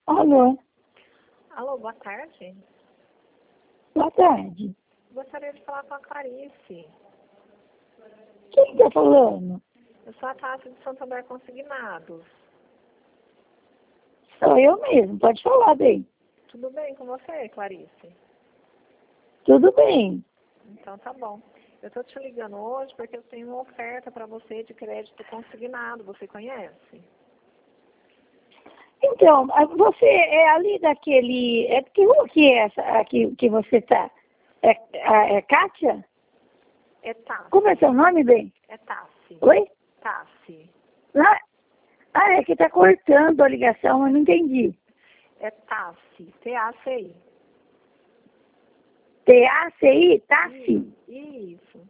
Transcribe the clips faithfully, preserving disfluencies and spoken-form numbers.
Alô, Alô, boa tarde. boa tarde. Gostaria de falar com a Clarice. Quem está falando? Eu sou a Tássia de Santander Consignados. Sou eu mesmo, pode falar bem. Tudo bem com você, Clarice? Tudo bem. Então tá bom. Eu estou te ligando hoje porque eu tenho uma oferta para você de crédito consignado. Você conhece? Então, a- você é ali daquele... É, que rua que é essa aqui que você está? É, a- é Kátia? É Tassi. Como é seu nome, bem? É Tassi. Oi? Tassi. Ah, ah, é que está cortando a ligação, eu não entendi. É Tassi. T A C I. T A C I? Tassi? Isso.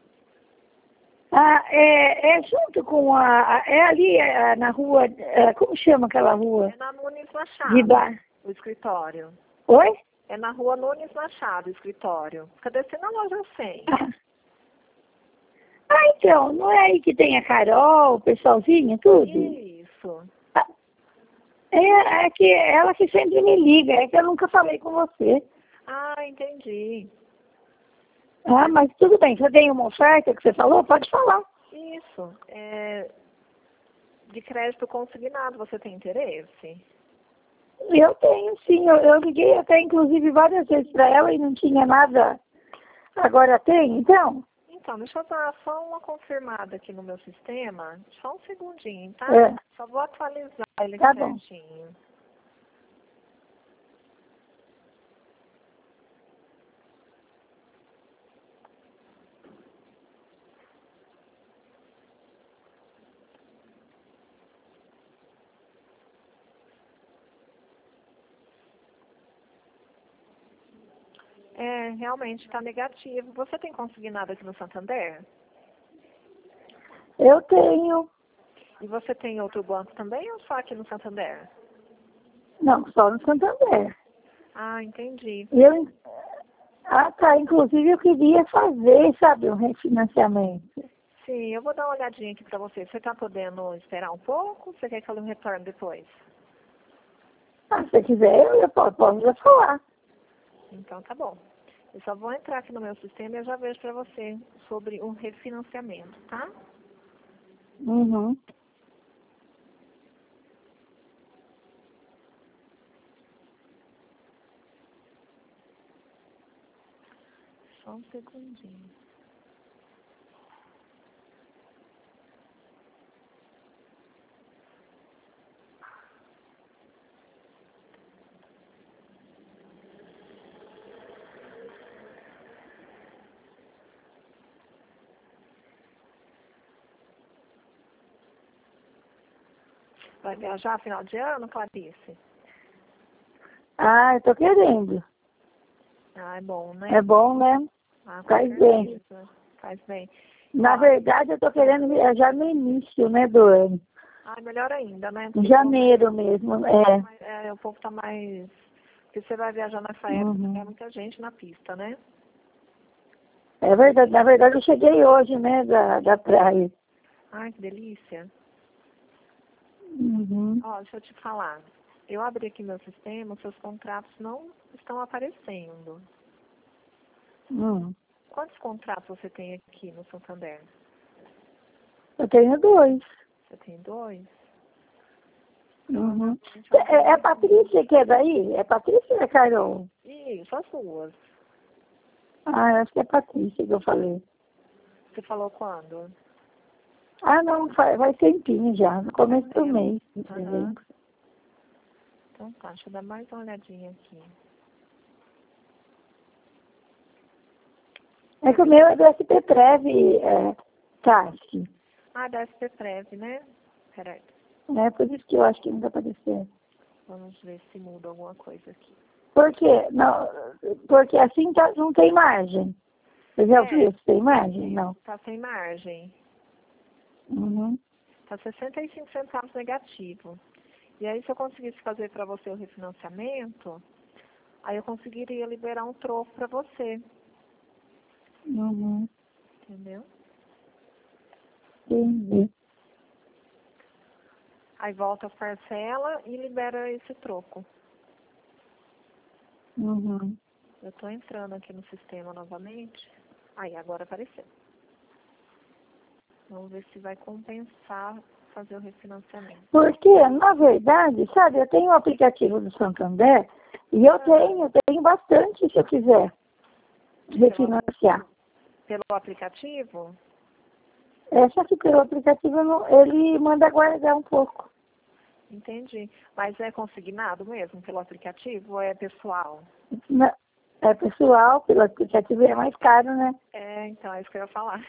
Ah, é, é junto com a... a- É ali é, na rua... é, como chama aquela rua? É na Nunes De Machado, bar... o escritório. Oi? É na rua Nunes Machado, o escritório. Fica descendo a loja cem. Ah. Ah, então, não é aí que tem a Carol, o pessoalzinho, tudo? Isso. Ah, É, é que ela que sempre me liga, é que eu nunca falei com você. Ah, entendi. Ah, mas tudo bem, você tem uma oferta que você falou? Pode falar. Isso. É de crédito consignado, você tem interesse? Eu tenho, sim, eu, eu liguei até inclusive várias vezes para ela e não tinha nada. Agora tem, então? Então, deixa eu dar só uma confirmada aqui no meu sistema. Só um segundinho, tá? É, Só vou atualizar ele tá bom. certinho. É, realmente está negativo. Você tem consignado aqui no Santander? Eu tenho. E você tem outro banco também ou só aqui no Santander? Não, só no Santander. Ah, entendi. Eu, ah, tá, inclusive eu queria fazer, sabe, um refinanciamento. Sim, eu vou dar uma olhadinha aqui para você. Você está podendo esperar um pouco ou você quer que eu retorne depois? Ah, se você quiser, eu, eu posso, posso já falar. Então tá bom. Eu só vou entrar aqui no meu sistema e eu já vejo para você sobre um refinanciamento, tá? Uhum. Só um segundinho. Vai viajar final de ano, Clarice? Ah, eu tô querendo. Ah, é bom, né? É bom, né? Ah, com Faz bem. certeza. Faz bem. Na Ó, verdade, eu tô querendo viajar no início, né, do ano. ah, melhor ainda, né? Em Porque janeiro mesmo, é. é, o povo tá mais... Porque você vai viajar nessa época, Uhum. tem muita gente na pista, né? É verdade, na verdade eu cheguei hoje, né, da, da praia. Ai, que delícia. Uhum. Ó, deixa eu te falar. Eu abri aqui meu sistema, os seus contratos não estão aparecendo. Hum. Quantos contratos você tem aqui no Santander? Eu tenho dois. Você tem dois? Uhum. Gente, eu É, é a abri- Patrícia que é daí? É Patrícia ou é Carol? Isso, as duas. Ah, eu acho que é Patrícia que eu falei. Você falou quando? Ah, não, faz, vai tempinho já, no começo do Tempo. mês, de Aham. dezembro. Então tá, deixa eu dar mais uma olhadinha aqui. É que o meu é do S P Prev, é, Tassi. Ah, da S P Prev, né? Peraí, É por isso que eu acho que não está aparecendo. vamos ver se muda alguma coisa aqui. Por quê? Não, porque assim tá, não tem margem. Você já É, viu se tem margem? Não. tá sem margem. Uhum. Tá sessenta e cinco centavos negativo. E aí, se eu conseguisse fazer para você o refinanciamento, aí eu conseguiria liberar um troco para você, Uhum. entendeu? Entendi. Aí volta as parcelas e libera esse troco. Uhum. Eu estou entrando aqui no sistema novamente. Aí, agora apareceu. Vamos ver se vai compensar fazer o refinanciamento. Porque, na verdade, sabe, eu tenho o aplicativo do Santander e eu tenho, tenho bastante se eu quiser refinanciar. Pelo aplicativo? É, só que pelo aplicativo eu não- ele manda guardar um pouco. Entendi. Mas é consignado mesmo pelo aplicativo ou é pessoal? Na- É pessoal, pelo aplicativo é mais caro, né? É, então, é isso que eu ia falar.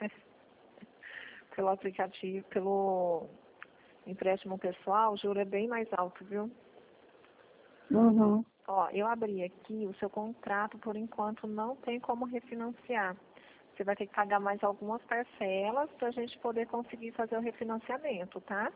Pelo aplicativo, pelo empréstimo pessoal, o juro é bem mais alto, viu? Uhum. Ó, eu abri aqui o seu contrato, por enquanto não tem como refinanciar. Você vai ter que pagar mais algumas parcelas para a gente poder conseguir fazer o refinanciamento, tá?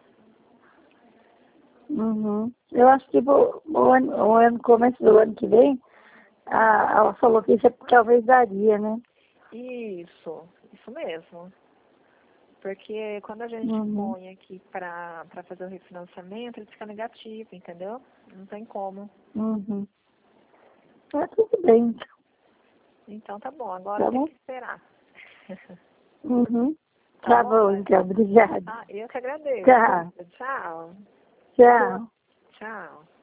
Uhum. Eu acho que vou, o ano, o ano, começo do ano que vem, a, ela falou que isso talvez daria, né? Isso, isso mesmo. Porque quando a gente Uhum. põe aqui para para fazer o refinanciamento, ele fica negativo, entendeu? Não tem como. Uhum. Tá tudo bem, então. Então tá bom, agora Tá tem bom? que esperar. Uhum. Tá Tá bom, bom, Mari? então. Obrigada. Ah, eu que agradeço. Tchau. Tchau. Tchau. Tchau.